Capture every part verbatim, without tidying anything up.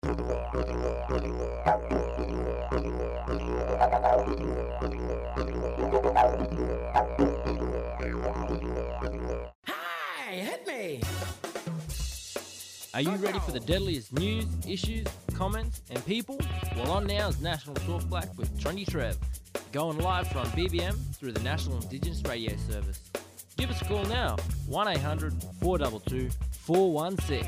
Hey, hit me! Are you ready for the deadliest news, issues, comments, and people? Well, on now is National Talk Black with Trendy Trev, going live from B B M through the National Indigenous Radio Service. Give us a call now, one eight hundred four two two four one six.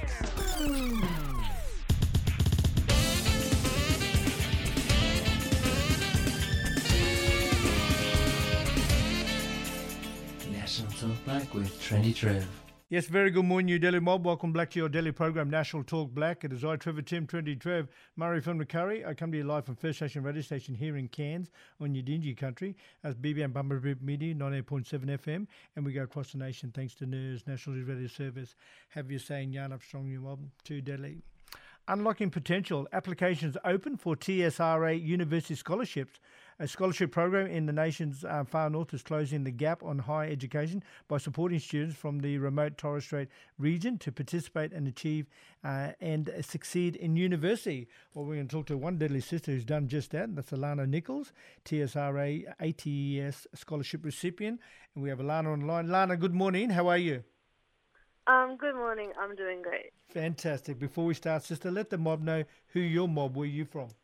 National Talk Black with Trendy Trev. Yes, very good morning, New Delhi mob. Welcome back to your daily program, National Talk Black. It is I, Trevor Tim, Trendy Trev, Murray from Macquarie. I come to you live from First Nation Radio Station here in Cairns on Yidinji country as B B M Bumblebee Media, ninety-eight point seven F M. And we go across the nation thanks to N E R S, National Radio Service. Have you saying yarn up strong, you mob, to Delhi. Unlocking potential. Applications open for T S R A University Scholarships. A scholarship program in the nation's uh, far north is closing the gap on higher education by supporting students from the remote Torres Strait region to participate and achieve uh, and succeed in university. Well, we're going to talk to one deadly sister who's done just that. And that's Alana Nichols, T S R A A T E S scholarship recipient. And we have Alana on the line. Alana, good morning. How are you? Um, good morning. I'm doing great. Fantastic. Before we start, sister, let the mob know who your mob, where you from.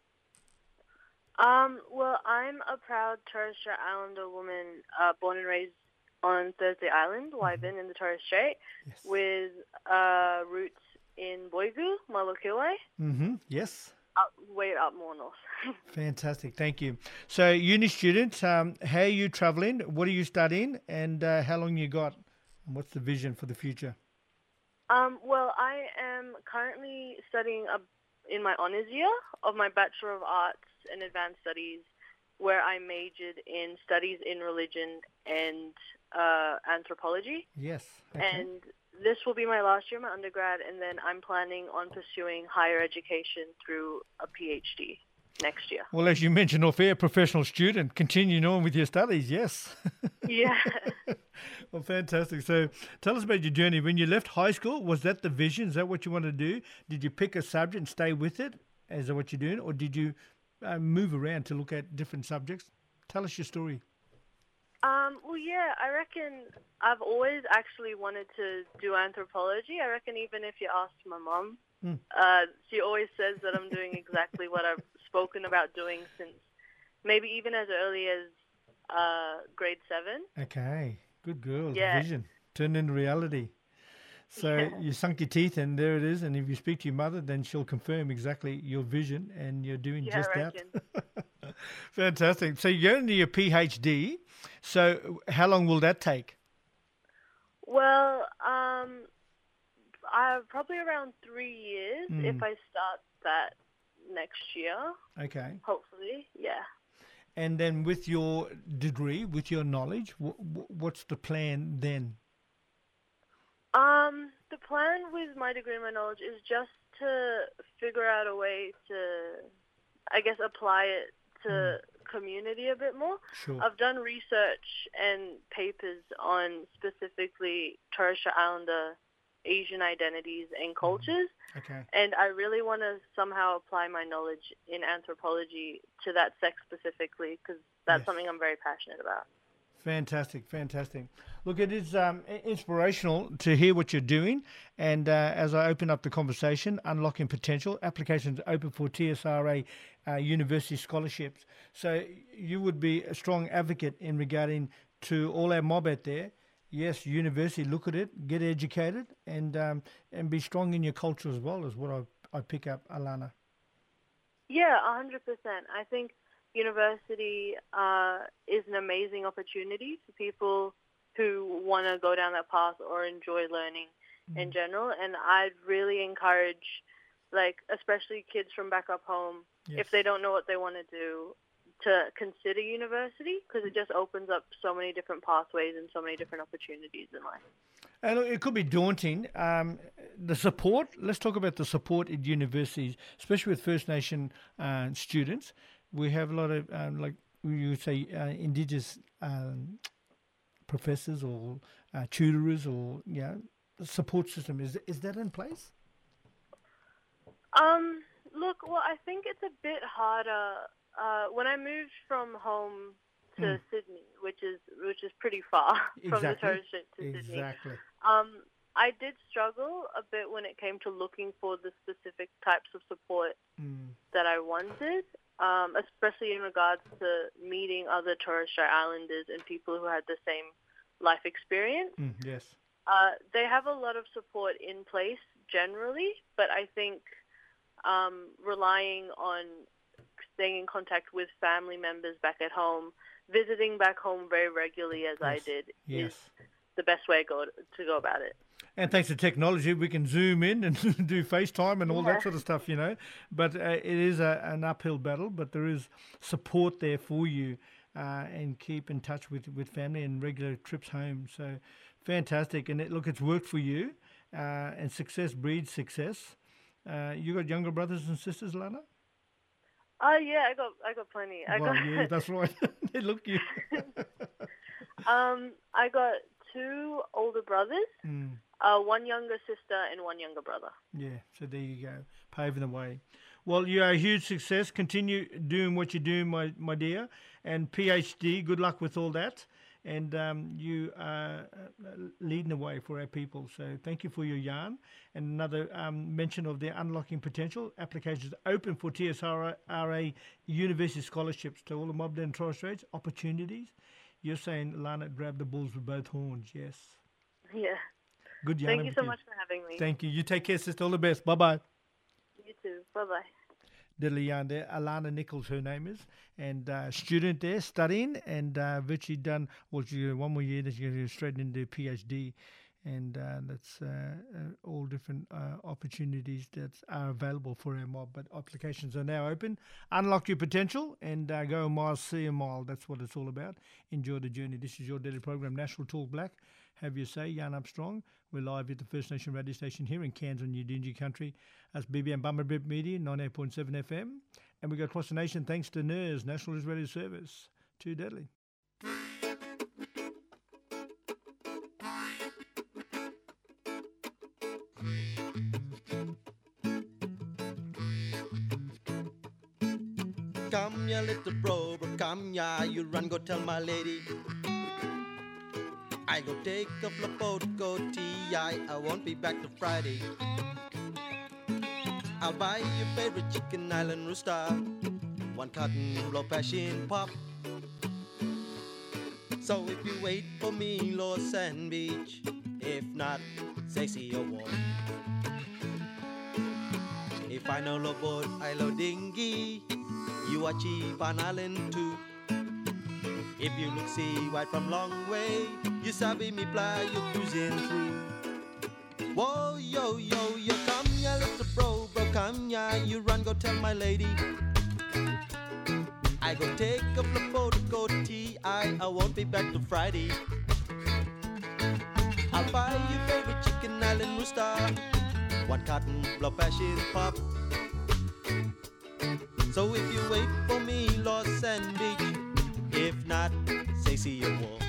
Um, well, I'm a proud Torres Strait Islander woman, uh, born and raised on Thursday Island, Wyvern, mm-hmm. in the Torres Strait, yes. with uh, roots in Boigu, Malukilwe. Mm-hmm. Yes. Up, way up more north. Fantastic. Thank you. So, uni students, um, how are you travelling? What are you studying? And uh, how long you got? And what's the vision for the future? Um, well, I am currently studying a, in my honours year of my Bachelor of Arts and Advanced Studies, where I majored in studies in religion and uh, anthropology. Yes. Okay. And this will be my last year of my undergrad, and then I'm planning on pursuing higher education through a PhD next year. Well, as you mentioned off air, professional student, continuing on with your studies, yes. Yeah. Well, fantastic. So tell us about your journey. When you left high school, was that the vision? Is that what you wanted to do? Did you pick a subject and stay with it? Is that what you're doing? Or did you uh, move around to look at different subjects? Tell us your story. Um, well, yeah, I reckon I've always actually wanted to do anthropology. I reckon even if you asked my mum, mm. uh, she always says that I'm doing exactly what I've spoken about doing since maybe even as early as uh, grade seven. Okay, good girl. Yeah. Vision turned into reality. So yeah. You sunk your teeth and there it is. And if you speak to your mother, then she'll confirm exactly your vision and you're doing yeah, just I that. Fantastic. So you're going to your PhD. So how long will that take? Well, um, I probably around three years mm. if I start that next year. Okay. Hopefully, yeah. And then with your degree, with your knowledge, w- w- what's the plan then? Um, the plan with my degree and my knowledge is just to figure out a way to, I guess, apply it to mm. community a bit more. Sure. I've done research and papers on specifically Torres Strait Islander Asian identities and cultures. Okay. And I really want to somehow apply my knowledge in anthropology to that sex specifically because that's yes. something I'm very passionate about. Fantastic, fantastic. Look, it is um, inspirational to hear what you're doing. And uh, as I open up the conversation, unlocking potential, applications open for T S R A uh, university scholarships. So you would be a strong advocate in regarding to all our mob out there. Yes, university, look at it, get educated, and um, and be strong in your culture as well, is what I, I pick up, Alana. Yeah, one hundred percent. I think university uh, is an amazing opportunity for people who want to go down that path or enjoy learning mm. in general. And I'd really encourage, like, especially kids from back up home, yes. if they don't know what they want to do, to consider university because it just opens up so many different pathways and so many different opportunities in life. And it could be daunting. Um, the support, let's talk about the support at universities, especially with First Nation uh, students. We have a lot of, um, like you would say, uh, Indigenous um, professors or uh, tutors or, you know, support system. Is, is that in place? Um, look, I think it's a bit harder. Uh, when I moved from home to Mm. Sydney, which is which is pretty far from the Exactly. Torres Strait to Sydney, Exactly. um, I did struggle a bit when it came to looking for the specific types of support Mm. that I wanted, um, especially in regards to meeting other Torres Strait Islanders and people who had the same life experience. Mm. Yes. Uh, they have a lot of support in place generally, but I think um, relying on staying in contact with family members back at home, visiting back home very regularly as I Yes. did, Yes. is the best way go to go about it. And thanks to technology, we can zoom in and do FaceTime and all Yeah. that sort of stuff, you know. But uh, it is a, an uphill battle, but there is support there for you uh, and keep in touch with, with family and regular trips home. So fantastic. And it, look, it's worked for you uh, and success breeds success. Uh, you got younger brothers and sisters, Lana? Oh yeah, I got I got plenty. I Well, got yeah, that's right. They look you. um I got two older brothers, Mm. uh, one younger sister, and one younger brother. Yeah, so there you go, paving the way. Well, you are a huge success. Continue doing what you're doing, my, my dear. And PhD, good luck with all that. And um, you are uh, leading the way for our people. So thank you for your yarn. And another um, mention of the Unlocking Potential. Applications open for T S R A university scholarships to all the Mobden and Torres Straits. Opportunities. You're saying, Lana, grab the bulls with both horns. Yes. Yeah. Good yarn. Thank you so much for having me. Thank you. You take care, sister. All the best. Bye-bye. You too. Bye bye. Diddly yarn there. Alana Nichols, her name is, and uh, student there studying and uh, virtually done, well, she got one more year, then she's going to go straight into PhD. And uh, that's uh, uh, all different uh, opportunities that are available for our mob. But applications are now open. Unlock your potential and uh, go a mile, see a mile. That's what it's all about. Enjoy the journey. This is your daily program, National Talk Black. Have your say, Yarn Up Strong. We're live at the First Nation radio station here in Cairns on Udingi country. That's B B M Bummerbip Media, ninety-eight point seven F M. And we go across the nation thanks to N I R S, National Israeli Service. Too deadly. Come, ya little bro, bro, come, ya, you run, go tell my lady. I go take a flip boat, go tea, I, I won't be back till Friday. I'll buy your favorite chicken island rooster, one cotton blow passion pop. So if you wait for me, Lord Sand Beach, if not, sexy or warm. If I know low boat, I low dinghy, you achieve an island too. If you look see right from long way, you sabi me fly, you cruising through. Whoa, yo, yo, yo, come ya little bro, bro, come ya, you run, go tell my lady. I go take a flip boat, go tea, I, I won't be back till Friday. I'll buy your favorite chicken island rooster, one cotton blow passion pop. So if you wait for me, Lost Sand Beach, if not, say see you walk.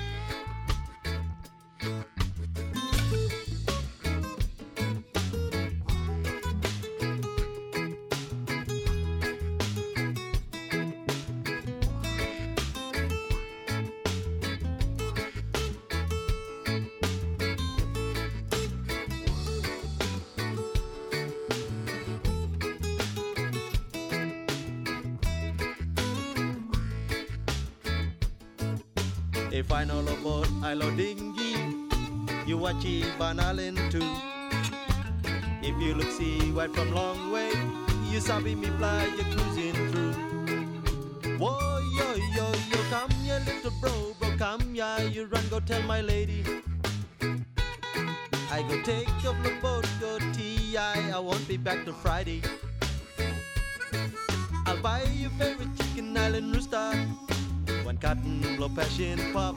If I know a boat, I know dinghy, you achieve an island too. If you look see right from long way, you sabi me fly, you cruising through. Whoa, yo, yo, yo, come ya little bro, bro, come ya, you run, go tell my lady. I go take off the boat, go tea, I, I won't be back till Friday. I'll buy your favorite chicken island rooster, one cotton blow passion pop.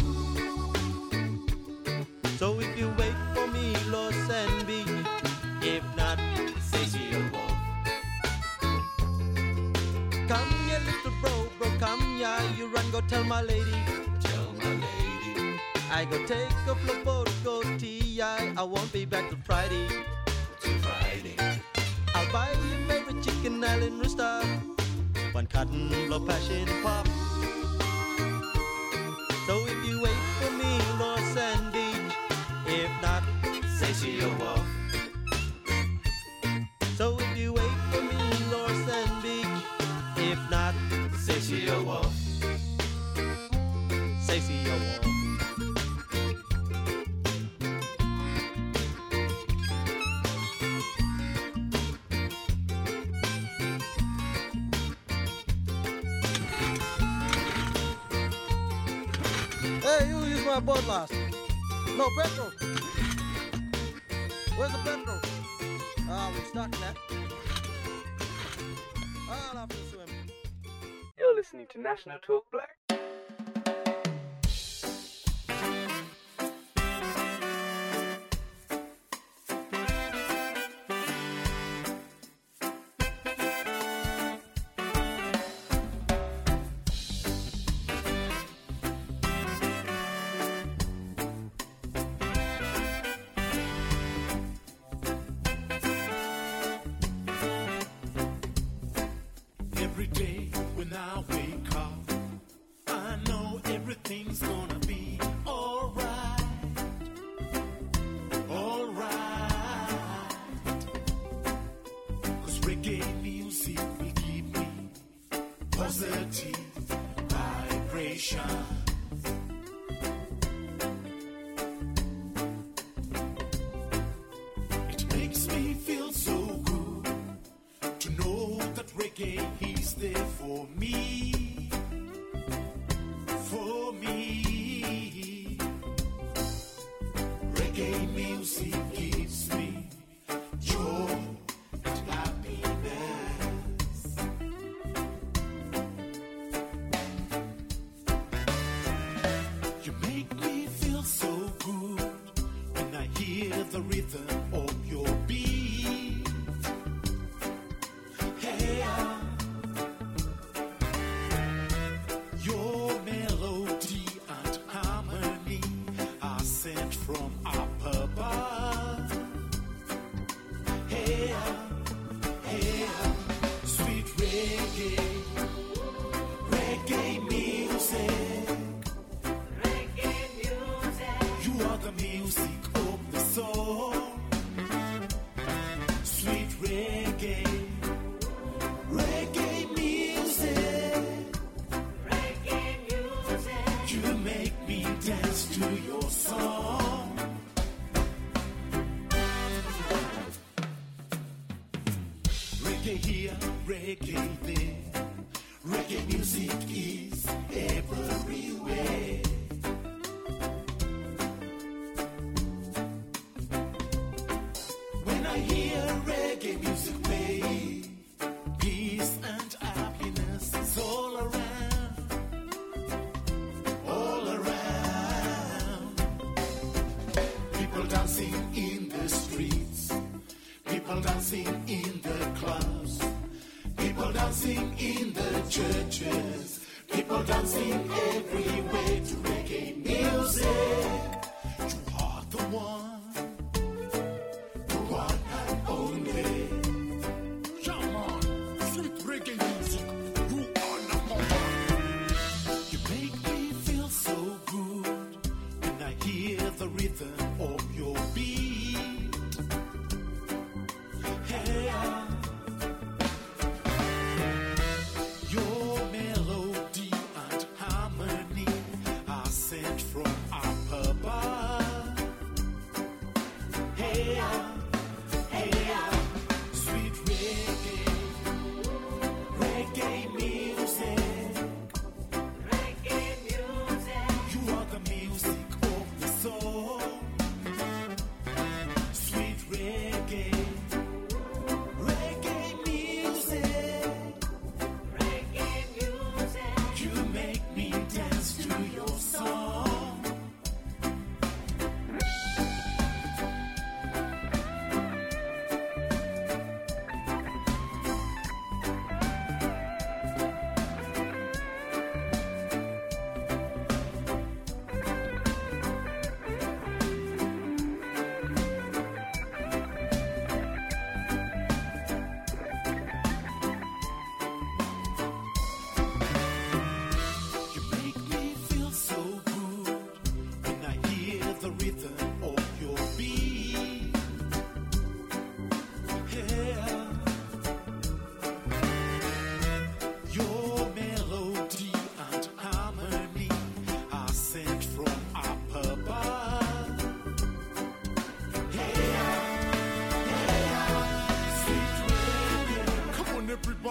So if you wait for me, Lost Sand Beach, if not, say see you wolf. Come ya little bro, bro, come ya, you run, go tell my lady. Tell my lady. I go take a flip boat, go tea, I, I won't be back till Friday. Till Friday. I'll buy your favorite chicken Island rooster, one cotton blow passion pop. So if you wait for me, Lord Sand Beach, if not, say she a wolf. So if you wait for me, Lord Sand Beach, if not, say she a wolf. Say she a wolf. Hey, you use my boat last. No petrol. Where's the petrol? Ah, we're stuck now. I'll have to swim. You're listening to National Talk Black. Every day when I wake up, I know everything's gonna be alright, alright. Cause reggae music will give me positive vibration. It makes me feel so good to know that reggae is there for me, for me. Reggae music gives me joy and happiness. You make me feel so good when I hear the rhythm of your beat. Hey, uh, your melody and harmony are sent from up above. Hey, uh, hey, uh, sweet reggae, reggae music, reggae music. You are the music of the soul. Sweet reggae. Reggae music, reggae music. You make me dance to your song. Reggae here, reggae there. Reggae music is everywhere. When I hear reggae music play, peace and happiness is all around, all around. People dancing in the streets, people dancing in the clubs, people dancing in the churches, people dancing everywhere to reggae music. You are the one, the one and only. Come on, sweet reggae music, you are number one. You make me feel so good when I hear the rhythm of your beat. Hey, uh, your melody and harmony are sent from up above.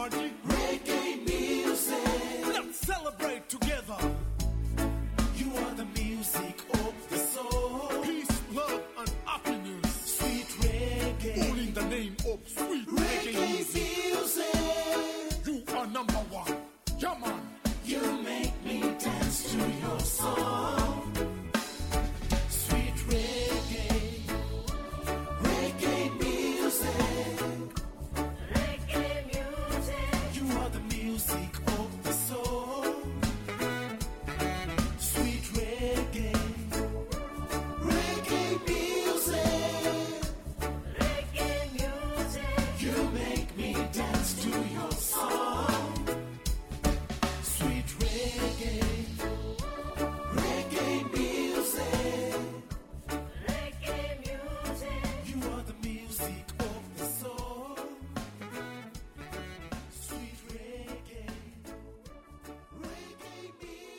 party. Reggae music. Let's celebrate together. You are the music of the soul. Peace, love, and happiness. Sweet reggae. All in the name of sweet reggae, reggae music. music. You are number one. Yeah, man. You make me dance to your song. Sweet reggae. Reggae music. Reggae music. You are the music of the soul. Sweet reggae. Reggae music. Reggae music. You make me dance to your song. Sweet reggae. Reggae music. Reggae music. You are the music of the soul. Sweet reggae. Reggae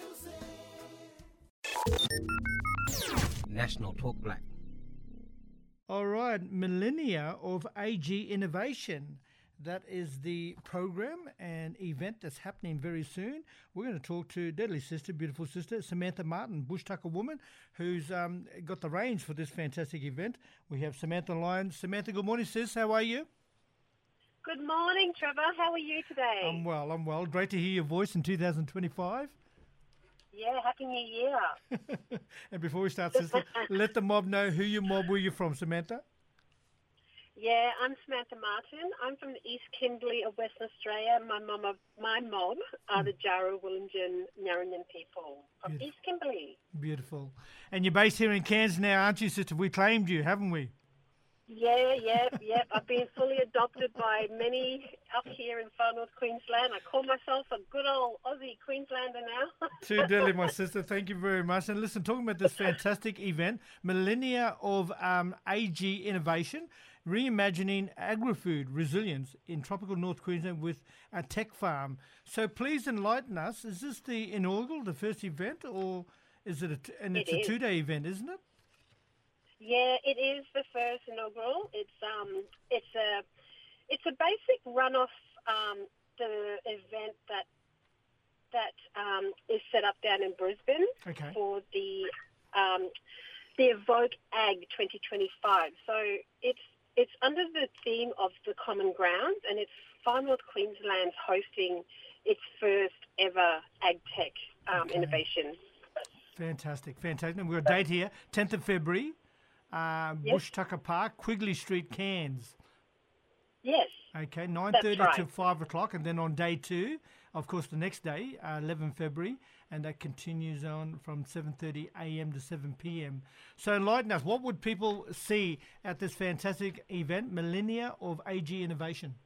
music. National Talk Black. All right, Millennia of A G Innovation. That is the program and event that's happening very soon. We're going to talk to Deadly Sister, beautiful sister, Samantha Martin, Bush Tucker woman, who's um, got the reins for this fantastic event. We have Samantha Lyon. Samantha, good morning, sis. How are you? Good morning, Trevor. How are you today? I'm well, I'm well. Great to hear your voice in two thousand twenty-five. Yeah, Happy New Year. And before we start, sister, let the mob know who your mob were you from, Samantha? Yeah, I'm Samantha Martin. I'm from the East Kimberley of Western Australia. My mom, my mob are the Jara Wollongin Nyaranyan people from Beautiful. East Kimberley. Beautiful. And you're based here in Cairns now, aren't you, sister? We claimed you, haven't we? Yeah, yep, yep. I've been fully adopted by many up here in far north Queensland. I call myself a good old Aussie Queenslander now. Too deadly, my sister. Thank you very much. And listen, talking about this fantastic event, Millennia of um, A G Innovation, reimagining agri-food resilience in tropical North Queensland with a tech farm. So please enlighten us. Is this the inaugural, the first event, or is it? A t- and it's It a is. two-day event, isn't it? Yeah, it is the first inaugural. It's um, it's a, it's a basic runoff um, the event that that um, is set up down in Brisbane Okay. for the um, the Evoke Ag twenty twenty-five. So it's it's under the theme of the Common Ground, and it's Far North Queensland's hosting its first ever ag tech um, Okay. innovation. Fantastic, fantastic. And we've got a date here, tenth of February, uh, Yes. Bush Tucker Park, Quigley Street, Cairns. Yes. Okay, nine That's thirty right. to five o'clock, and then on day two, of course, the next day, uh, eleven February, and that continues on from seven thirty a.m. to seven p.m. So enlighten us, what would people see at this fantastic event, Millennia of A G Innovation?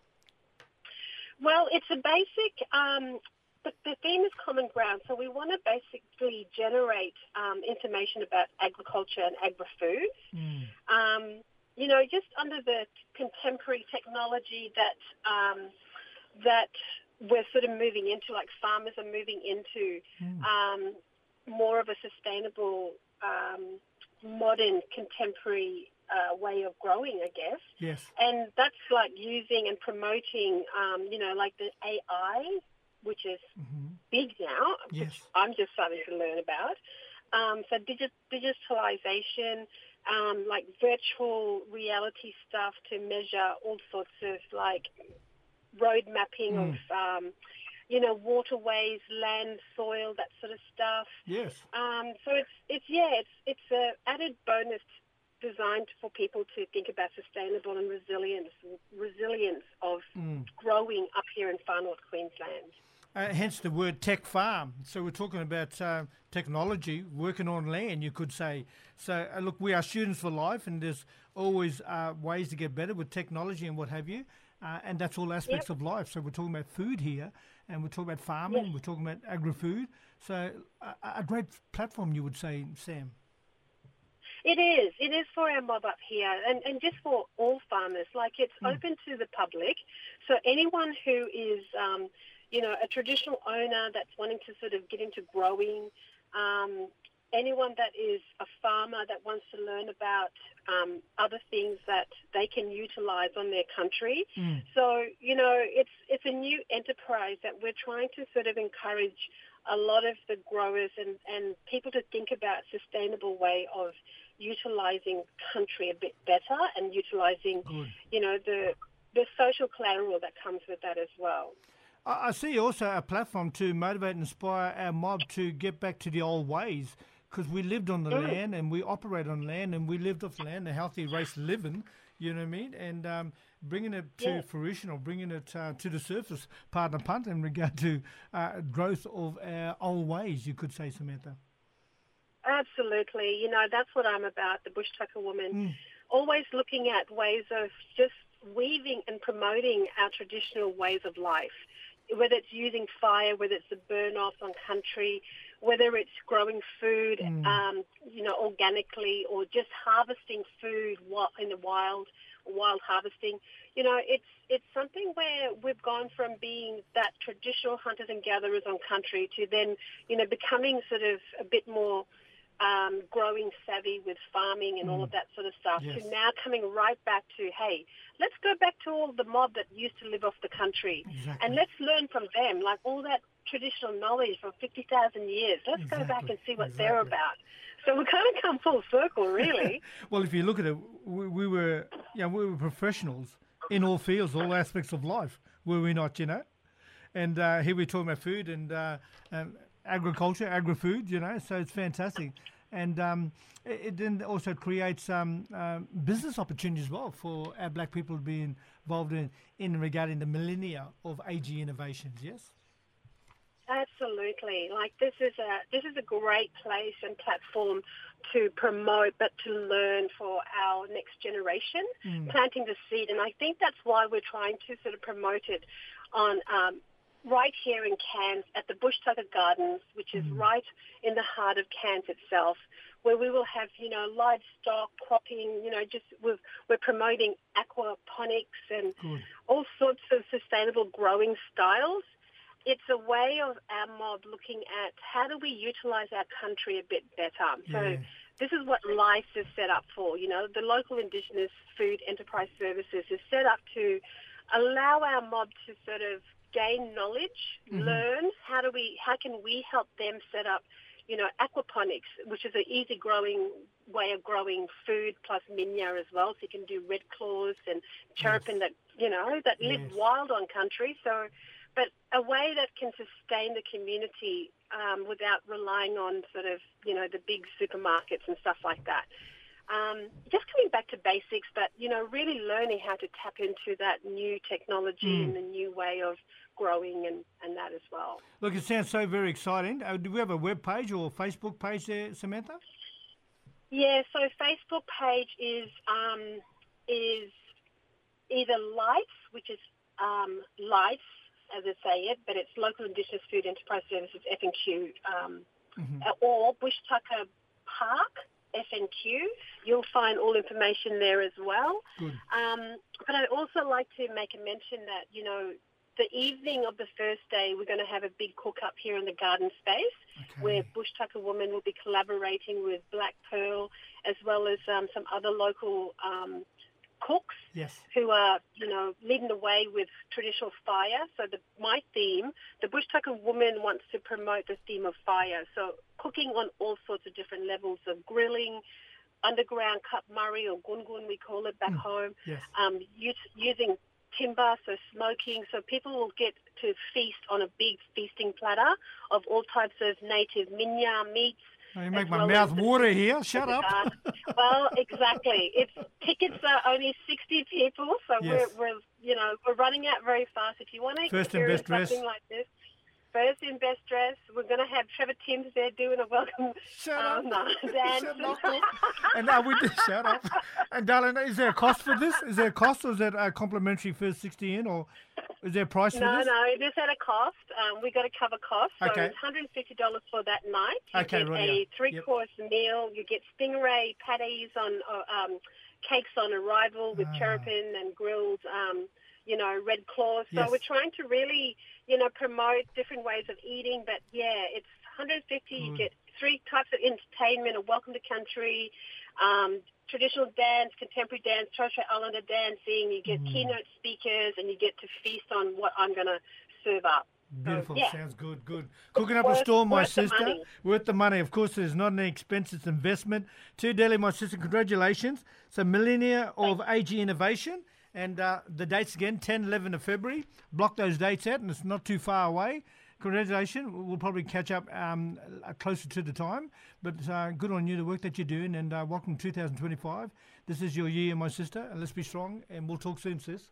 Well, it's a basic, um, the, the theme is common ground. So we want to basically generate um, information about agriculture and agri-foods. Mm. Um, you know, just under the contemporary technology that um, that we're sort of moving into, like farmers are moving into Mm. um, more of a sustainable, um, modern, contemporary uh, way of growing, I guess. Yes. And that's like using and promoting, um, you know, like the A I, which is Mm-hmm. big now, Yes. which I'm just starting to learn about. Um, so digi- digitalization, um, like virtual reality stuff to measure all sorts of like road mapping Mm. of, um, you know, waterways, land, soil, that sort of stuff. Yes. Um, so it's it's yeah, it's it's a added bonus designed for people to think about sustainable and resilience resilience of Mm. growing up here in far north Queensland. Uh, hence the word tech farm. So we're talking about uh, technology, working on land, you could say. So uh, look, we are students for life, and there's always uh, ways to get better with technology and what have you. Uh, and that's all aspects Yep. of life. So we're talking about food here, and we're talking about farming, Yes. we're talking about agri-food. So a, a great platform, you would say, Sam. It is. It is for our mob up here, and, and just for all farmers. Like, it's Mm. open to the public. So anyone who is, um, you know, a traditional owner that's wanting to sort of get into growing, um, anyone that is a farmer that wants to learn about um, other things that they can utilise on their country. Mm. So, you know, it's it's a new enterprise that we're trying to sort of encourage a lot of the growers and, and people to think about a sustainable way of utilising country a bit better and utilising, Good. you know, the the social collateral that comes with that as well. I I see also a platform to motivate and inspire our mob to get back to the old ways, because we lived on the Mm. land and we operate on land and we lived off land, a healthy race living, you know what I mean? And um, bringing it to Yeah. fruition or bringing it uh, to the surface, pardon the pun, in regard to uh, growth of our old ways, you could say, Samantha. Absolutely. You know, that's what I'm about, the Bush Tucker woman. Mm. Always looking at ways of just weaving and promoting our traditional ways of life, whether it's using fire, whether it's the burn-off on country, whether it's growing food, Mm. um, you know, organically, or just harvesting food wa- in the wild, wild harvesting. You know, it's it's something where we've gone from being that traditional hunters and gatherers on country to then, you know, becoming sort of a bit more um, growing savvy with farming and all Mm. of that sort of stuff, Yes. to now coming right back to, hey, let's go back to all the mob that used to live off the country. Exactly. And let's learn from them, like all that traditional knowledge from fifty thousand years. Let's go back Exactly. and see what they're Exactly. about. So we kind of come full circle, really. Well, if you look at it, we, we were, you know, we were professionals in all fields, all aspects of life, were we not, you know? And uh, here we're talking about food and uh, um, agriculture, agri-food, you know, so it's fantastic. And um, it, it then also creates um, um, business opportunities as well for our black people to be involved in, in regarding the millennia of A G innovations, yes? Absolutely. Like this is a this is a great place and platform to promote, but to learn for our next generation, Mm. planting the seed. And I think that's why we're trying to sort of promote it on um, right here in Cairns at the Bush Tucker Gardens, which is Mm. right in the heart of Cairns itself, where we will have, you know, livestock, cropping, you know, just we've, we're promoting aquaponics and Good. all sorts of sustainable growing styles. It's a way of our mob looking at how do we utilise our country a bit better. So Yeah. this is what LICE is set up for. You know, the Local Indigenous Food Enterprise Services is set up to allow our mob to sort of gain knowledge, Mhm. learn how do we, how can we help them set up, you know, aquaponics, which is an easy growing way of growing food plus minya as well. So you can do red claws and cherubim that, you know, that live Yes. wild on country. So, but a way that can sustain the community um, without relying on sort of, you know, the big supermarkets and stuff like that. Um, just coming back to basics, but, you know, really learning how to tap into that new technology Mm. and the new way of growing and, and that as well. Look, it sounds so very exciting. Uh, do we have a web page or Facebook page there, Samantha? Yeah, so Facebook page is um, is either LICE, which is um, LICE, as I say it, but it's Local Indigenous Food Enterprise Services, F N Q, um, Mhm. or Bush Tucker Park, F N Q. You'll find all information there as well. Good. Um, but I'd also like to make a mention that, you know, the evening of the first day, we're going to have a big cook-up here in the garden space, Okay. where Bush Tucker Women will be collaborating with Black Pearl, as well as um, some other local um, cooks Yes. who are, you know, leading the way with traditional fire. So the, my theme, the Bush Tucker Woman wants to promote the theme of fire. So cooking on all sorts of different levels of grilling, underground cut murray or gungun, we call it back Mm. home, Yes. um, use, using timber, so smoking, so people will get to feast on a big feasting platter of all types of native minya meats. Oh, you make as my well mouth as the water food here. of Shut the up. garden. Well, exactly. It's tickets are only sixty people, so Yes. we're, we're you know we're running out very fast. If you want to First and experience best dress. something like this, first in best dress, we're going to have Trevor Timms there doing a welcome Shut um, up. dance. Shut up. And uh, we did shut up. And darling, is there a cost for this? Is there a cost, or is that a complimentary first sixty in, or is there a price for No, this? no, it is at a cost. Um, we got to cover costs. So Okay. it's one hundred fifty dollars for that night. You Okay, get right, a yeah. three-course meal. You get stingray patties on, uh, um, cakes on arrival with Ah. cherubim and grilled, um, you know, red claws. So Yes. we're trying to really, you know, promote different ways of eating. But, yeah, it's one hundred fifty. Good. You get three types of entertainment: a welcome to country, um, traditional dance, contemporary dance, Torres Strait Islander dancing. You get Mm. keynote speakers, and you get to feast on what I'm going to serve up. Beautiful. So, yeah. Sounds good. Good. Cooking up a Worth- store, my worth the sister. money. Worth the money. Of course, there's not any expense. It's investment. To Delhi, my sister, congratulations. So, millennia of A G innovation. And uh, the dates again, ten, eleven of February. Block those dates out, and it's not too far away. Congratulations. We'll probably catch up um, uh, closer to the time. But uh, good on you, the work that you're doing. And uh, welcome to two thousand twenty-five. This is your year, my sister. And let's be strong. And we'll talk soon, sis.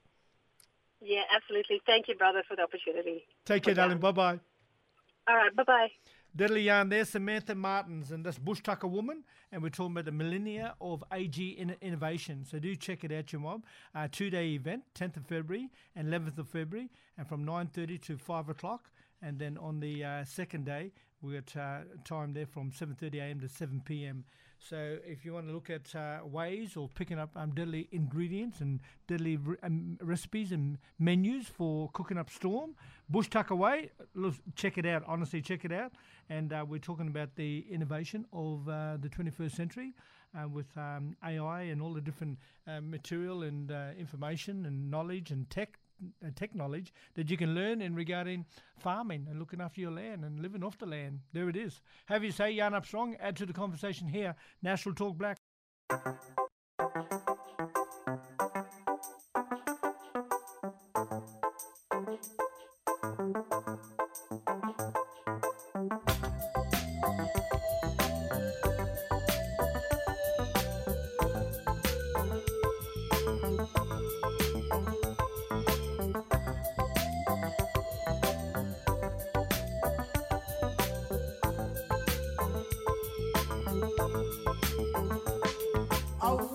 Yeah, absolutely. Thank you, brother, for the opportunity. Take care, Yeah. darling. Bye-bye. All right, bye-bye. Deadly yarn there, Samantha Martins, and that's Bush Tucker Woman, and we're talking about the millennia of A G in- innovation. So do check it out, your mob. Uh, two-day event, tenth of February and eleventh of February, and from nine thirty to five o'clock. And then on the uh, second day, we got uh, time there from seven thirty a.m. to seven p.m. So if you want to look at uh, ways or picking up um, deadly ingredients and deadly re- um, recipes and menus for cooking up Storm, Bush Tucker Way, look, check it out. Honestly, check it out. And uh, we're talking about the innovation of uh, the twenty-first century uh, with um, A I and all the different uh, material and uh, information and knowledge and tech. Uh, tech knowledge that you can learn in regarding farming and looking after your land and living off the land. There it is. Have you say, yarn up strong, add to the conversation here. National Talk Black. Auf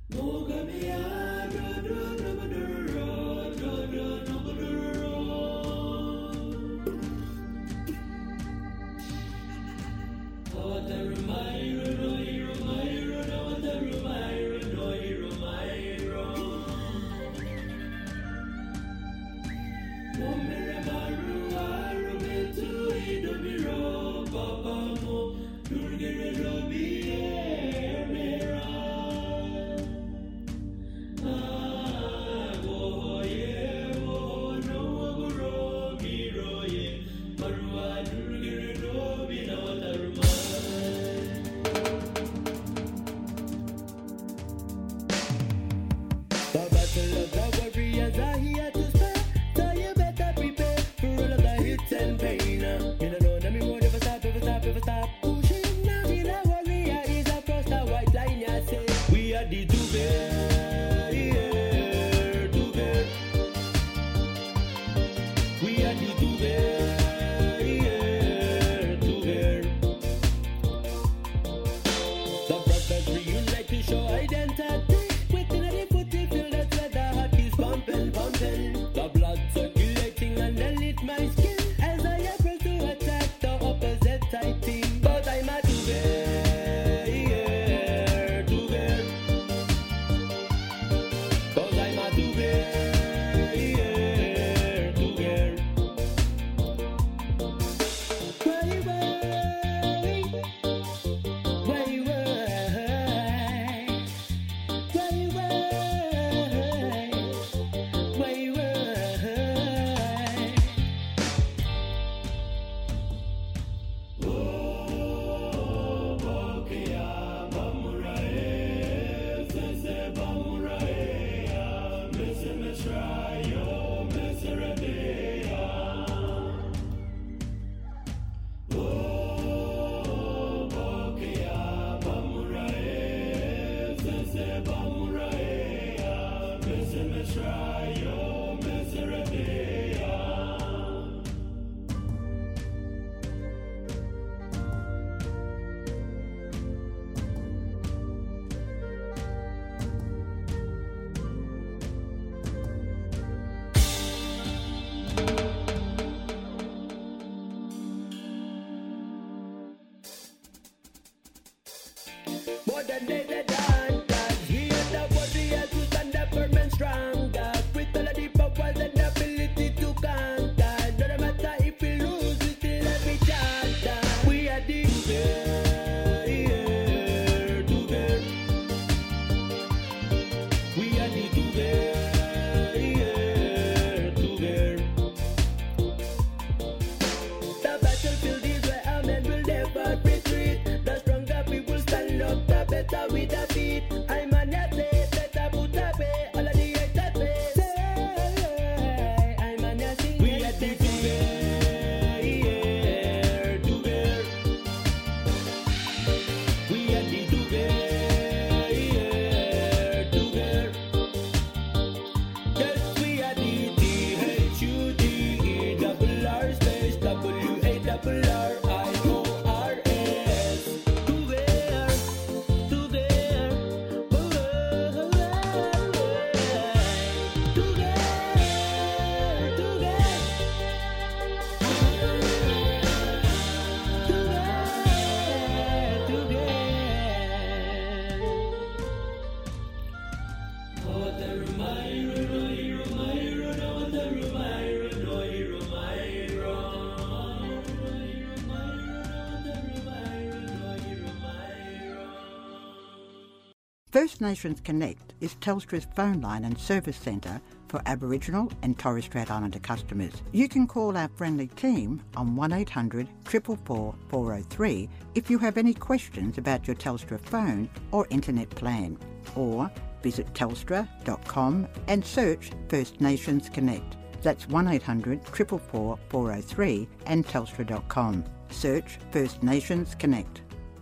First Nations Connect is Telstra's phone line and service centre for Aboriginal and Torres Strait Islander customers. You can call our friendly team on one eight hundred, four four four, four oh three if you have any questions about your Telstra phone or internet plan, or visit telstra dot com and search First Nations Connect. That's one eight hundred, four four four, four oh three and telstra dot com. Search First Nations Connect.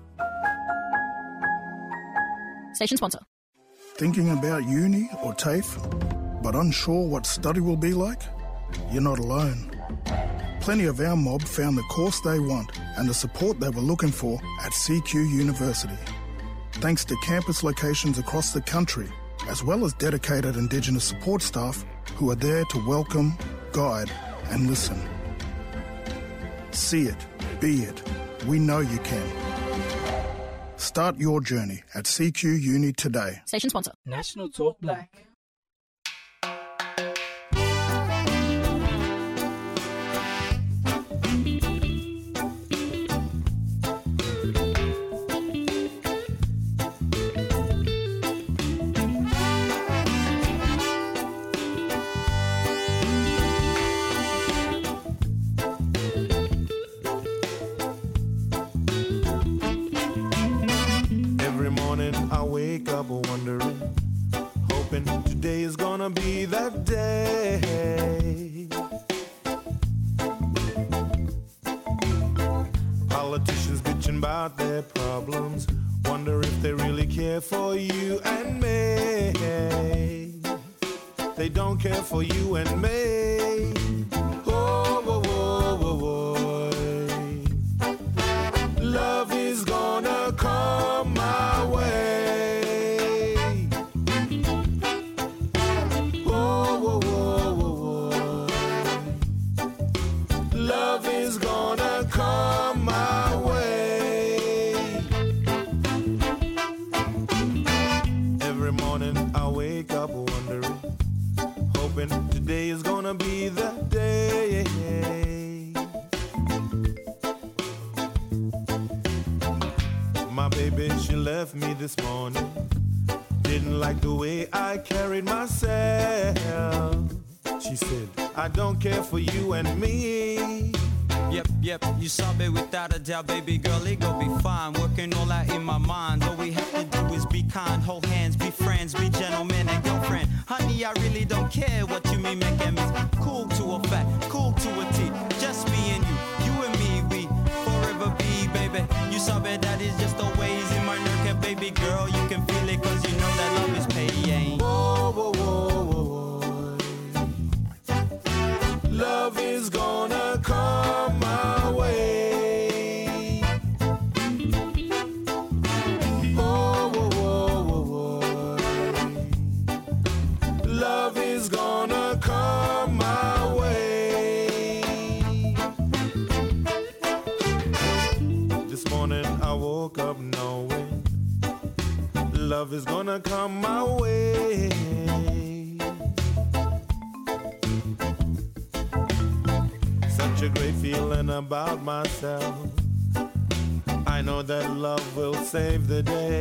Station sponsor. Thinking about uni or TAFE, but unsure what study will be like? You're not alone. Plenty of our mob found the course they want and the support they were looking for at C Q University. thanks to campus locations across the country, as well as dedicated Indigenous support staff who are there to welcome, guide and listen. See it, be it. We know you can. Start your journey at C Q Uni today. Station sponsor. National Talk Black. Be that day. Politicians bitching about their problems, wonder if they really care for you and me. They don't care for you and me. Oh, oh, oh, oh, oh. Love is gonna come my way. Love is gonna come my way. Every morning I wake up wondering, hoping today is gonna be the day. My baby, she left me this morning. Didn't like the way I carried myself. She said, I don't care for you and me. Yep, yep, you saw it without a doubt, baby girl, it gon' be fine. Working all out in my mind. All we have to do is be kind, hold hands, be friends, be gentlemen and girlfriend. Honey, I really don't care what you mean, making me cool to a fact, cool to a T. Just me and you, you and me, we forever be, baby. You saw it, that is just always in my nerve, baby girl. You can feel it, cause you know that love is paying. Whoa, whoa, whoa, whoa, whoa. Love is gonna come my way. Oh, whoa, whoa, whoa, whoa. Love is gonna come my way. This morning I woke up knowing love is gonna come my way. Such a great feeling about myself. I know that love will save the day.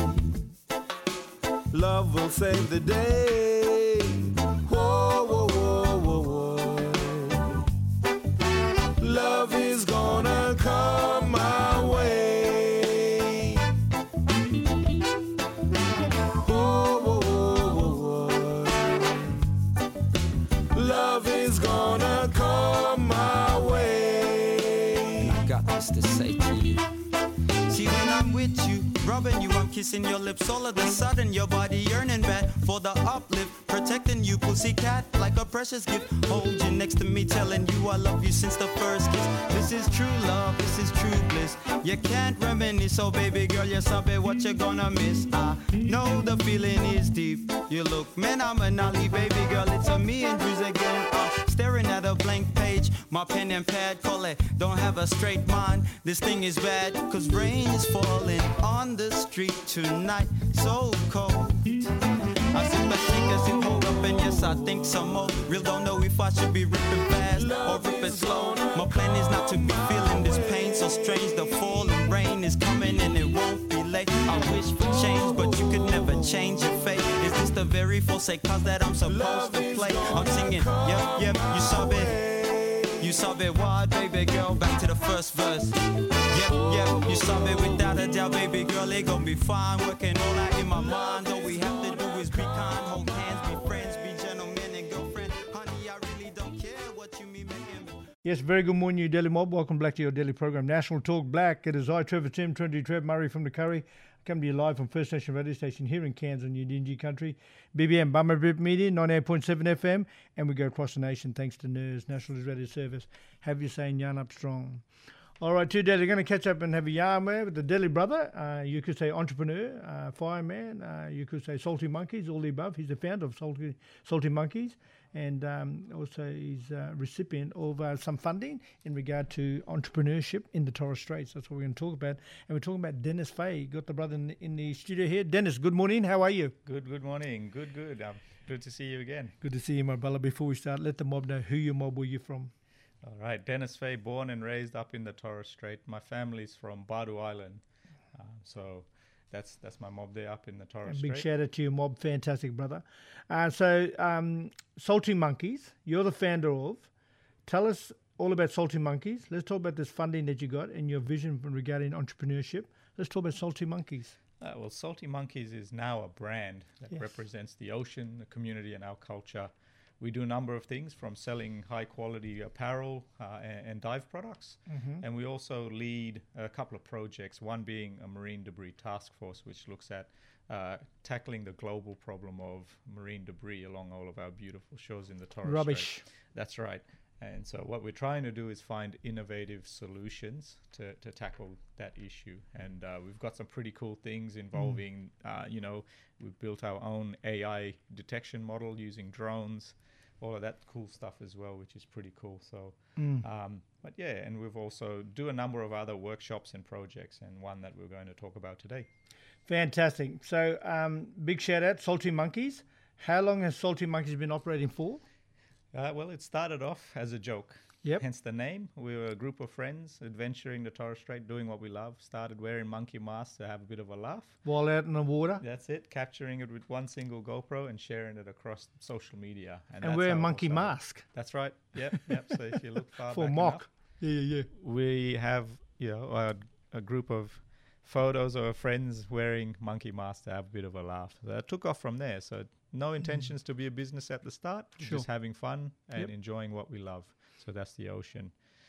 Love will save the day. Whoa, whoa, whoa, whoa, whoa. Love is gonna come my way. Whoa, whoa, whoa, whoa, whoa. Love is gonna come my way. I got this to say to you. See, when I'm with you, rubbing you, I'm kissing your lips. All of a sudden, your body yearning back for the uplift. Protecting you, pussycat, like a precious gift. Hold you next to me, telling you I love you since the first kiss. This is true love, this is true bliss. You can't reminisce, so baby girl, you sabe what you're gonna miss. I know the feeling is deep. You look phenomenally, baby girl, it's a me and Drews again. I'm staring at a blank page, my pen and pad, call it. Don't have a straight mind, this thing is bad, cause rain is falling on the street tonight, so cold. I sit back, think as it hold up, and yes, I think some more. Real don't know if I should be ripping fast or ripping slow. My plan is not to be feeling this pain so strange. The falling rain is coming and it won't be late. I wish for change, but you could never change your fate. Is this the very false cause that I'm supposed to play? I'm singing, yep, yep, you saw it. You saw it, what, baby girl? Back to the first verse. Yep, yep, you saw it without a doubt, baby girl. It gon' be fine. Working all out in my mind. All we have to do is be kind, hold hands, be friends, be gentlemen and girlfriend. Honey, I really don't care what you mean, making me. Yes, very good morning, you Daily Mob. Welcome back to your daily program, National Talk Black. It is I, Trevor Tim, Trinity Trev, Murray from the Curry. I come to you live from First Nation Radio Station here in Cairns on Yidinji Country. B B M, Bummer Rip Media, ninety-eight point seven F M. And we go across the nation thanks to N E R S, National Radio Service. Have you saying yarn up strong. All right, two Delhi. We're going to catch up and have a yarn there with the Delhi brother. Uh, you could say entrepreneur, uh, fireman. Uh, you could say Salty Monkeys, all the above. He's the founder of Salty, Salty Monkeys. And um, also he's a recipient of uh, some funding in regard to entrepreneurship in the Torres Straits. That's what we're going to talk about. And we're talking about Dennis Fay. Got the brother in the, in the studio here. Dennis, good morning. How are you? Good, good morning. Good, good. Um, good to see you again. Good to see you, my brother. Before we start, let the mob know who your mob were you from. All right. Dennis Fay, born and raised up in the Torres Strait. My family's from Badu Island. Um, so... That's that's my mob there up in the Torres Strait. Big shout out to your mob. Fantastic, brother. Uh, so, um, Salty Monkeys, you're the founder of. Tell us all about Salty Monkeys. Let's talk about this funding that you got and your vision regarding entrepreneurship. Let's talk about Salty Monkeys. Uh, well, Salty Monkeys is now a brand that Yes. represents the ocean, the community, and our culture. We do a number of things from selling high quality apparel uh, and, and dive products. Mhm. And we also lead a couple of projects, one being a marine debris task force, which looks at uh, tackling the global problem of marine debris along all of our beautiful shores in the Torres Rubbish. Strait. That's right. And so what we're trying to do is find innovative solutions to, to tackle that issue. And uh, we've got some pretty cool things involving, uh, you know, we've built our own A I detection model using drones, all of that cool stuff as well, which is pretty cool. So, Mm. um, but yeah, and we've also do a number of other workshops and projects, and one that we're going to talk about today. Fantastic. So, um, big shout out, Salty Monkeys. How long has Salty Monkeys been operating for? Uh, well, it started off as a joke. Yep. Hence the name. We were a group of friends adventuring the Torres Strait, doing what we love. Started wearing monkey masks to have a bit of a laugh. While out in the water? That's it. Capturing it with one single GoPro and sharing it across social media. And that's wear a how it all monkey started. mask. That's right. Yep, yep. So if you look far For back mock. enough, Yeah, yeah, yeah. we have, you know, a, a group of photos of friends wearing monkey masks to have a bit of a laugh. So that took off from there. So no intentions to be a business at the start. Sure. Just having fun and Yep. enjoying what we love. So that's the ocean.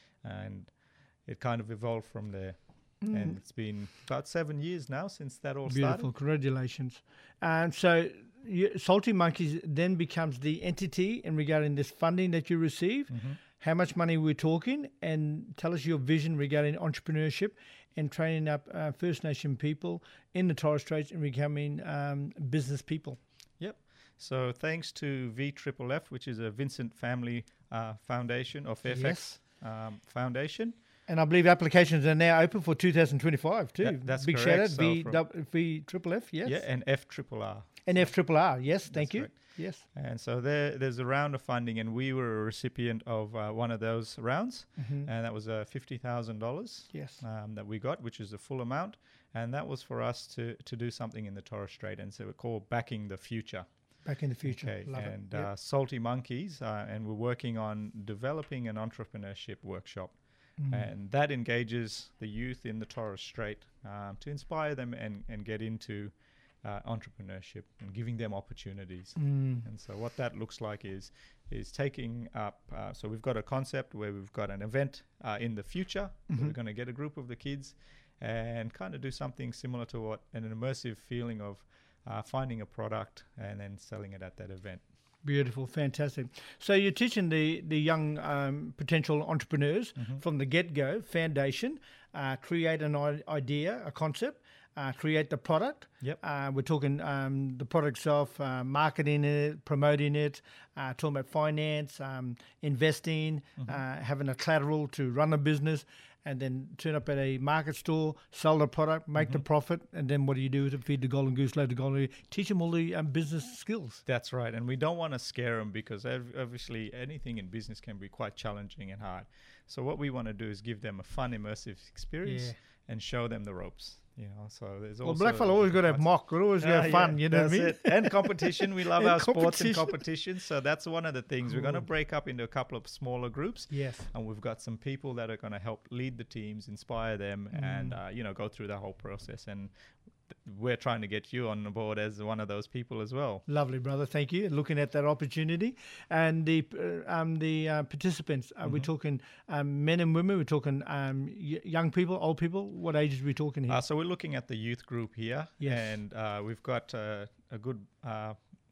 And it kind of evolved from there. Mm. And it's been about seven years now since that all Beautiful. started. Congratulations. And so, you, Salty Monkeys then becomes the entity in regarding this funding that you receive. Mhm. How much money we're talking, and tell us your vision regarding entrepreneurship and training up uh, First Nation people in the Torres Straits and becoming um, business people. Yep. So thanks to V F F F, which is a Vincent Family uh, Foundation or Fairfax um, Foundation. And I believe applications are now open for two thousand twenty-five too. That- that's Big correct. shout out, So V, from- dub- V F F F, yes. Yeah, and F R R R. And F R R R, yes, thank That's you. correct. Yes. And so there, there's a round of funding, and we were a recipient of uh, one of those rounds, Mhm. and that was uh, fifty thousand dollars Yes. um, that we got, which is the full amount, and that was for us to, to do something in the Torres Strait, and so we're called Backing the Future. Back in the future. Okay, Love and it. Yep. uh, Salty Monkeys, uh, and we're working on developing an entrepreneurship workshop. Mm. And that engages the youth in the Torres Strait um, to inspire them and, and get into uh, entrepreneurship and giving them opportunities. Mm. And so what that looks like is is taking up, uh, so we've got a concept where we've got an event uh, in the future. Mhm. We're going to get a group of the kids and kind of do something similar to what an immersive feeling of uh, finding a product and then selling it at that event. Beautiful, fantastic. So you're teaching the the young um, potential entrepreneurs Mhm. from the get-go, foundation, uh, create an i- idea, a concept, uh, create the product. Yep. Uh, we're talking um, the product itself, uh, marketing it, promoting it, uh, talking about finance, um, investing, Mhm. uh, having a collateral to run a business, and then turn up at a market store, sell the product, make the Mhm. profit, and then what do you do to feed the golden goose, load the golden goose? Teach them all the um, business skills. That's right. And we don't want to scare them because ev- obviously anything in business can be quite challenging and hard. So what we want to do is give them a fun, immersive experience Yeah. and show them the ropes. You know, so there's Well, also Blackfella always got to have mock, got always got to Ah, have fun, yeah, you know what I that's mean? it. And competition. We love And our sports and competition. competition. So that's one of the things. We're going to Cool. break up into a couple of smaller groups. Yes. And we've got some people that are going to help lead the teams, inspire them, Mm. and, uh, you know, go through the whole process. And th- we're trying to get you on board as one of those people as well. Lovely, brother. Thank you. Looking at that opportunity, and the uh, um, the uh, participants. Are we Mhm. talking um, men and women? We're talking um, y- young people, old people. What ages are we talking here? Uh, so we're looking at the youth group here, Yes. and uh, we've got uh, a good uh,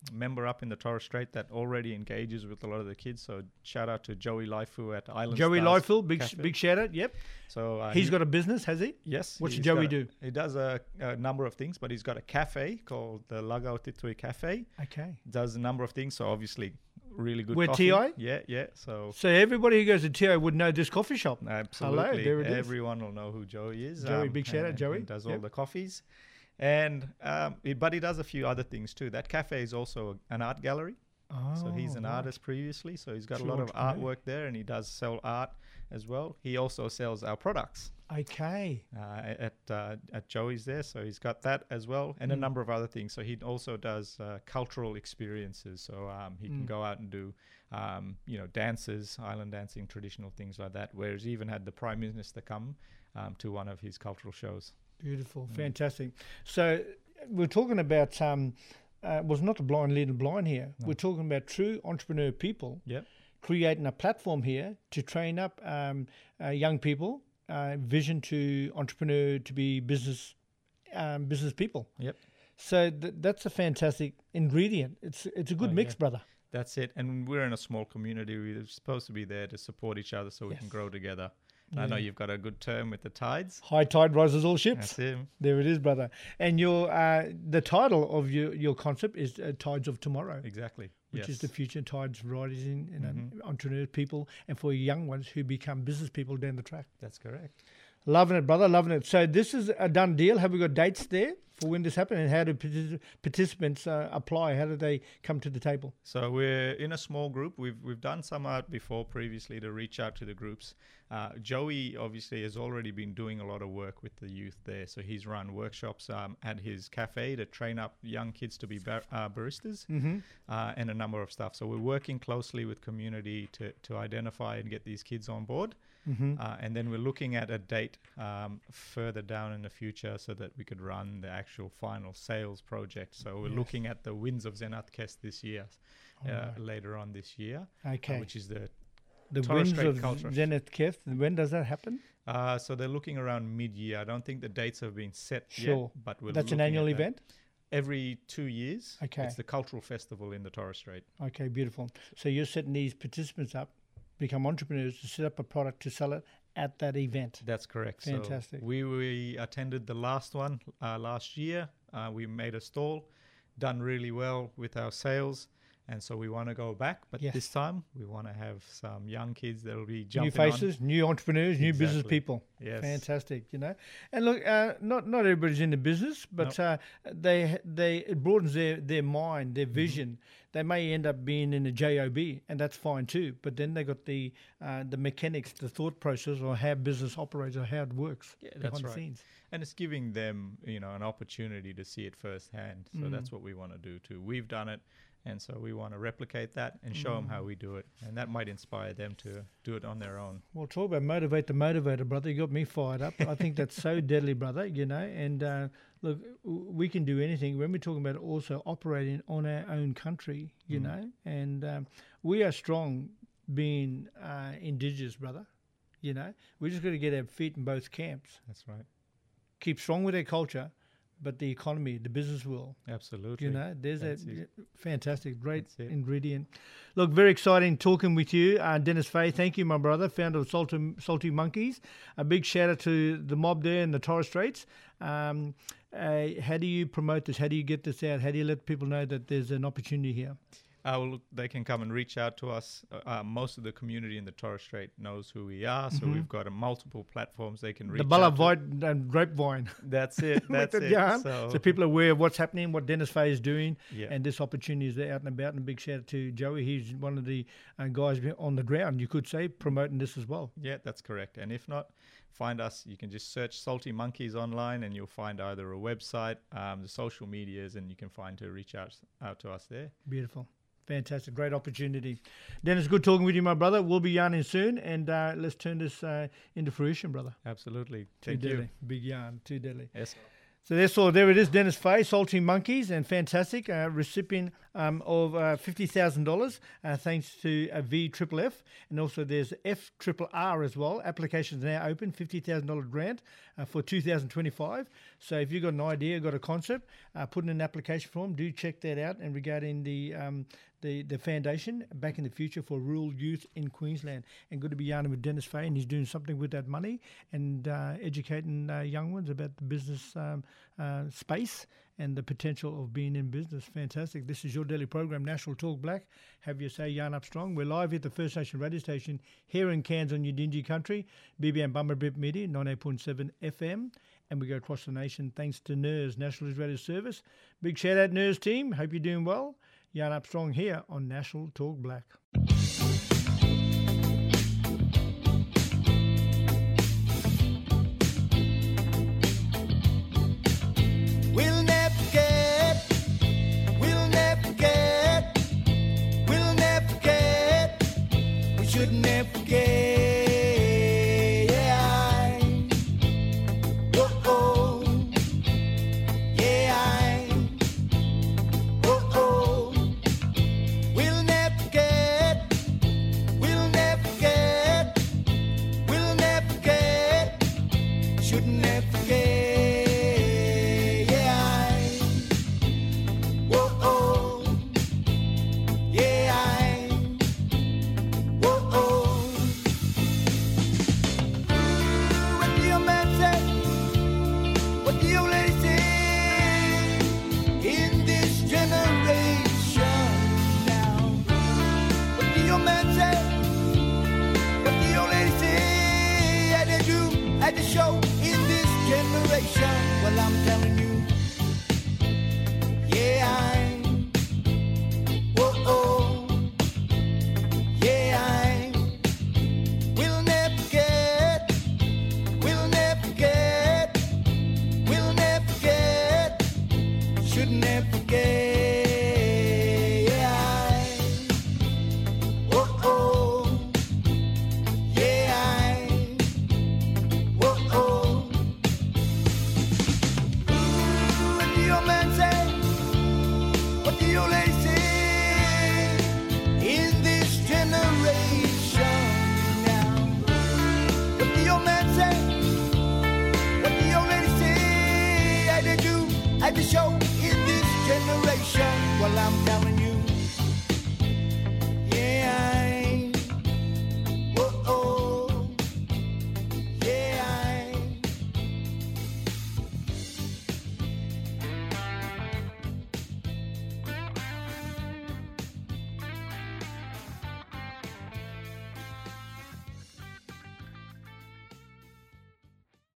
member up in the Torres Strait that already engages with a lot of the kids. So shout out to Joey Laifu at Island Joey Stars Laifu, big Cafe. big shout out. Yep. So uh, he's he- got a business, has he? Yes. What's he's Joey got a- do? He does a, a number of things, but he's got a cafe called the Lagao Titui Cafe. Okay. Does a number of things. So obviously, really good Where coffee. T I? Yeah, yeah. So So everybody who goes to T I would know this coffee shop. absolutely, Hello, there it is. everyone will know who Joey is. Joey, big shout out, and- Joey. and does all Yep. the coffees. And um, he- but he does a few other things too. That cafe is also an art gallery. So he's an Oh, right. artist previously, so he's got True a lot of entrepreneur. artwork there, and he does sell art as well. He also sells our products Okay. uh, at uh, at Joey's there, so he's got that as well, and a Mm. number of other things. So he also does uh, cultural experiences, so um, he can Mm. go out and do um, you know dances, island dancing, traditional things like that. Whereas he even had the Prime Minister come um, to one of his cultural shows. Beautiful, Mm. fantastic. So we're talking about um, uh, was not the blind leading blind here. No. We're talking about true entrepreneur people. Yep. Creating a platform here to train up um, uh, young people, uh, vision to entrepreneur to be business um, business people. Yep. So th- that's a fantastic ingredient. It's it's a good Oh, mix, yeah. brother. That's it. And we're in a small community. We're supposed to be there to support each other so we can Yes. grow together. I know Yeah. you've got a good term with the tides. High tide rises all ships. That's it. There it is, brother. And your uh, the title of your, your concept is uh, Tides of Tomorrow. Exactly. Which is Yes. the future tides rising in Mhm. uh, entrepreneur people and for young ones who become business people down the track. That's correct. Loving it, brother. Loving it. So this is a done deal. Have we got dates there for when this happens, and how do partic- participants uh, apply? How do they come to the table? So we're in a small group. We've we've done some out before previously to reach out to the groups. Uh, Joey obviously has already been doing a lot of work with the youth there. So he's run workshops um, at his cafe to train up young kids to be bar- uh, baristas Mhm. uh, and a number of stuff. So we're working closely with community to, to identify and get these kids on board. Mhm. Uh, and then we're looking at a date um, further down in the future so that we could run the actual final sales project. So we're Yes. looking at the Winds of Zenatkes this year, uh, Alright. later on this year, uh, Okay. which is the The Torres winds Strait of Culture. Zenith Keth. When does that happen? Uh, so they're looking around mid-year. I don't think the dates have been set Sure. yet, but we're That's an looking annual at that. event? Every two years. Okay. It's the cultural festival in the Torres Strait. Okay, beautiful. So you're setting these participants up, become entrepreneurs to set up a product to sell it at that event. That's correct. Fantastic. So we, we attended the last one uh, last year. Uh, we made a stall, done really well with our sales. And so we want to go back, but Yes. this time we want to have some young kids that'll be jumping New faces, on. new entrepreneurs, new business Exactly. people. Yes. Fantastic, you know. And look, uh, not not everybody's in the business, but uh, they they it broadens their, their mind, their vision. They may end up being in a job, and that's fine too. But then they got the uh, the mechanics, the thought process, or how business operates, or how it works. Yeah, behind that's the right. scenes. And it's giving them, you know, an opportunity to see it firsthand. So Mm. that's what we want to do too. We've done it, and so we want to replicate that and show them Mm. how we do it, and that might inspire them to do it on their own. Well, talk about motivate the motivator, brother. You got me fired up. I think that's so deadly, brother, you know. And uh, look, w- we can do anything. When we're talking about also operating on our own country, you Mm. know, and um, we are strong being uh, indigenous, brother, you know. We just got to get our feet in both camps. That's right. Keep strong with our culture, but the economy, the business world. Absolutely. You know, there's That's a it. fantastic, great That's it. ingredient. Look, very exciting talking with you, uh, Dennis Fay. Thank you, my brother, founder of Salty, Salty Monkeys. A big shout out to the mob there in the Torres Straits. Um, uh, how do you promote this? How do you get this out? How do you let people know that there's an opportunity here? Uh, well, look, they can come and reach out to us. Uh, uh, most of the community in the Torres Strait knows who we are, so Mhm. we've got uh, multiple platforms they can reach The out Bulla to. Vine and Grapevine. That's it. That's With the it. yarn. So, So people are aware of what's happening, what Dennis Fay is doing, Yeah. and this opportunity is out and about. And a big shout out to Joey. He's one of the uh, guys on the ground, you could say, promoting this as well. yeah, that's correct. And if not, find us. You can just search Salty Monkeys online, and you'll find either a website, um, the social medias, and you can find to reach out out to us there. Beautiful. Fantastic. Great opportunity. Dennis, good talking with you, my brother. We'll be yarning soon, and uh, let's turn this uh, into fruition, brother. Absolutely. Too Thank deadly. you. Big yarn. Too deadly. Yes. So that's all. There it is, Dennis Fay, Salty Monkeys, and fantastic uh, recipient um, of uh, fifty thousand dollars, uh, thanks to uh, V Triple F, and also there's F Triple R as well. Applications now open, fifty thousand dollar grant uh, for two thousand twenty-five. So if you've got an idea, got a concept, uh, put in an application form. Do check that out. And regarding the um, the the foundation Back in the Future for rural youth in Queensland, and good to be yarning with Dennis Fay, and he's doing something with that money and uh, educating uh, young ones about the business um, uh, space and the potential of being in business. Fantastic. This is your daily program, National Talk Black. Have your say, yarn up strong. We're live at the First Nation radio station here in Cairns on Yidinji country, B B M Bummerbip Media, ninety-eight point seven F M. And we go across the nation thanks to N E R S, National News Radio Service. Big shout out, N E R S team. Hope you're doing well. Yarn up strong here on National Talk Black. We'll never get, we'll never get, we'll never get, we should never get. Well, I'm telling you, yeah, I'm, whoa, oh, yeah, I'm, we'll never get, we'll never get, we'll never get, should never get, yeah, I'm, whoa, oh, yeah, I'm, whoa, oh. Your man say, what do you lady say in this generation now? What do your man say? What do your lady say? I did you, I did show in this generation. Well, I'm telling you.